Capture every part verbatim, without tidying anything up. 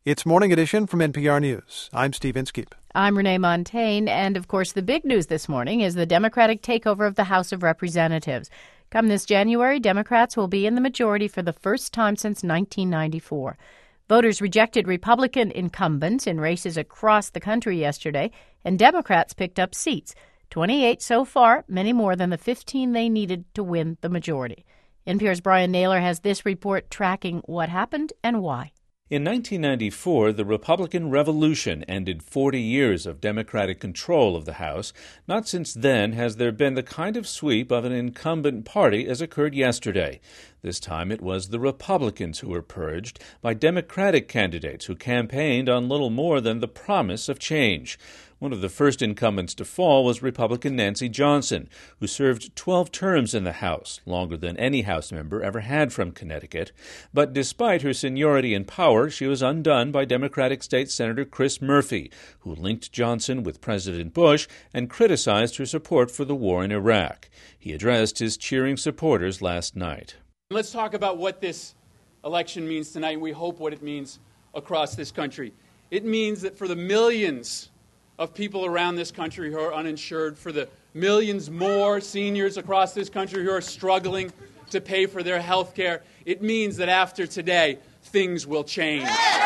It's Morning Edition from N P R News. I'm Steve Inskeep. I'm Renee Montaigne, and of course the big news this morning is the Democratic takeover of the House of Representatives. Come this January, Democrats will be in the majority for the first time since nineteen ninety-four. Voters rejected Republican incumbents in races across the country yesterday, and Democrats picked up seats, twenty-eight so far, many more than the fifteen they needed to win the majority. N P R's Brian Naylor has this report tracking what happened and why. In nineteen ninety-four, the Republican Revolution ended forty years of Democratic control of the House. Not since then has there been the kind of sweep of an incumbent party as occurred yesterday. This time it was the Republicans who were purged by Democratic candidates who campaigned on little more than the promise of change. One of the first incumbents to fall was Republican Nancy Johnson, who served twelve terms in the House, longer than any House member ever had from Connecticut. But despite her seniority and power, she was undone by Democratic State Senator Chris Murphy, who linked Johnson with President Bush and criticized her support for the war in Iraq. He addressed his cheering supporters last night. Let's talk about what this election means tonight, and we hope what it means across this country. It means that for the millions of people around this country who are uninsured, for the millions more seniors across this country who are struggling to pay for their health care, it means that after today, things will change.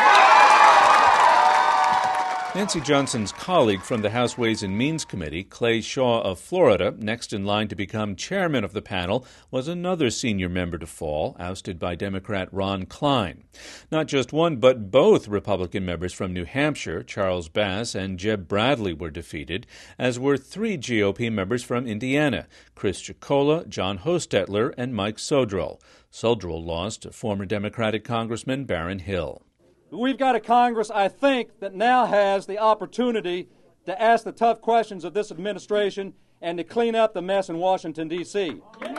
Nancy Johnson's colleague from the House Ways and Means Committee, Clay Shaw of Florida, next in line to become chairman of the panel, was another senior member to fall, ousted by Democrat Ron Klein. Not just one, but both Republican members from New Hampshire, Charles Bass and Jeb Bradley, were defeated, as were three G O P members from Indiana, Chris Chicola, John Hostetler, and Mike Sodrell. Sodrell lost to former Democratic Congressman Baron Hill. We've got a Congress, I think, that now has the opportunity to ask the tough questions of this administration and to clean up the mess in Washington, D C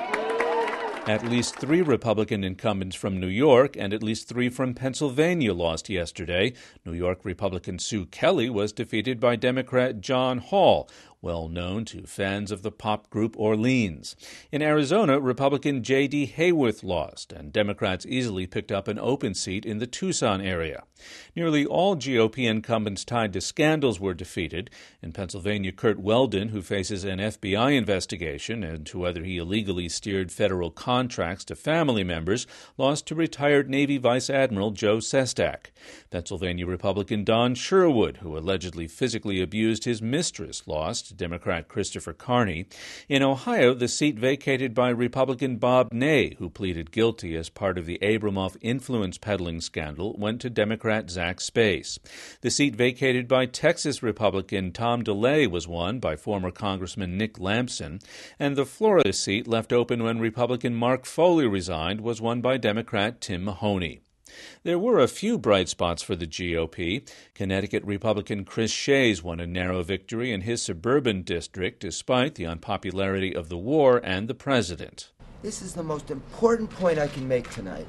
At least three Republican incumbents from New York and at least three from Pennsylvania lost yesterday. New York Republican Sue Kelly was defeated by Democrat John Hall, well known to fans of the pop group Orleans. In Arizona, Republican J D Hayworth lost, and Democrats easily picked up an open seat in the Tucson area. Nearly all G O P incumbents tied to scandals were defeated. In Pennsylvania, Curt Weldon, who faces an F B I investigation into whether he illegally steered federal contracts to family members, lost to retired Navy Vice Admiral Joe Sestak. Pennsylvania Republican Don Sherwood, who allegedly physically abused his mistress, lost to Democrat Christopher Carney. In Ohio, the seat vacated by Republican Bob Ney, who pleaded guilty as part of the Abramoff influence peddling scandal, went to Democrat Zach Space. The seat vacated by Texas Republican Tom DeLay was won by former Congressman Nick Lampson, and the Florida seat left open when Republican Mark Foley resigned was won by Democrat Tim Mahoney. There were a few bright spots for the G O P. Connecticut Republican Chris Shays won a narrow victory in his suburban district despite the unpopularity of the war and the president. This is the most important point I can make tonight.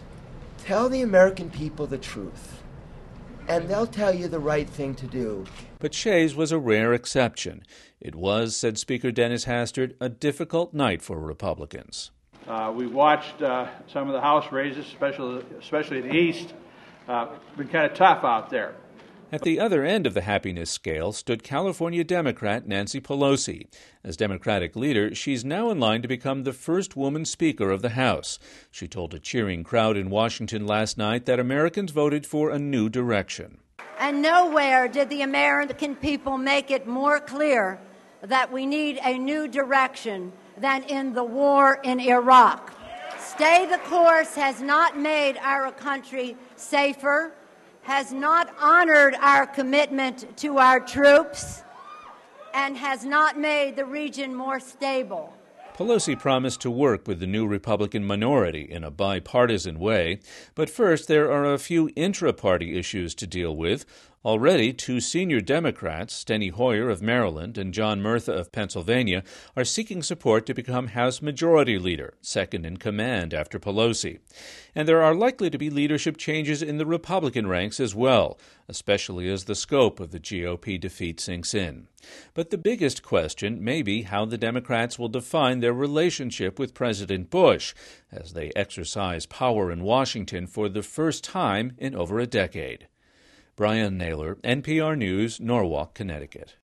Tell the American people the truth, and they'll tell you the right thing to do. But Shays was a rare exception. It was, said Speaker Dennis Hastert, a difficult night for Republicans. Uh, we watched uh, some of the House races, especially especially the East. Uh, been kind of tough out there. At the other end of the happiness scale stood California Democrat Nancy Pelosi. As Democratic leader, she's now in line to become the first woman Speaker of the House. She told a cheering crowd in Washington last night that Americans voted for a new direction. And nowhere did the American people make it more clear that we need a new direction than in the war in Iraq. Stay the course has not made our country safer, has not honored our commitment to our troops, and has not made the region more stable. Pelosi promised to work with the new Republican minority in a bipartisan way. But first, there are a few intra-party issues to deal with. Already, two senior Democrats, Steny Hoyer of Maryland and John Murtha of Pennsylvania, are seeking support to become House Majority Leader, second in command after Pelosi. And there are likely to be leadership changes in the Republican ranks as well, especially as the scope of the G O P defeat sinks in. But the biggest question may be how the Democrats will define their relationship with President Bush as they exercise power in Washington for the first time in over a decade. Brian Naylor, N P R News, Norwalk, Connecticut.